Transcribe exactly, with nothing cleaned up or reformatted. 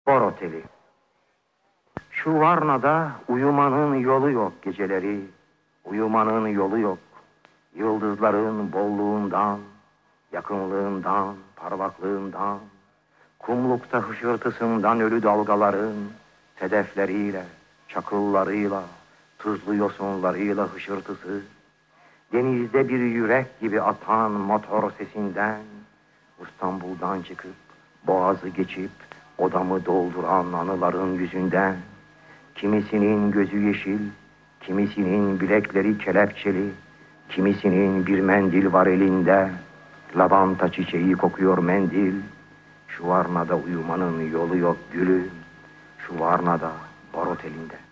Bor Oteli. Şu Varna'da uyumanın yolu yok geceleri, uyumanın yolu yok. Yıldızların bolluğundan, yakınlığından, parlaklığından, kumlukta hışırtısından ölü dalgaların sedefleriyle, çakıllarıyla, tuzlu yosunlarıyla hışırtısı, denizde bir yürek gibi atan motor sesinden, İstanbul'dan çıkıp, boğazı geçip, odamı dolduran anıların yüzünden, kimisinin gözü yeşil, kimisinin bilekleri kelepçeli, kimisinin bir mendil var elinde, lavanta çiçeği kokuyor mendil. Şu Varna'da uyumanın yolu yok gülüm, şu Varna'da Bor Oteli'nde.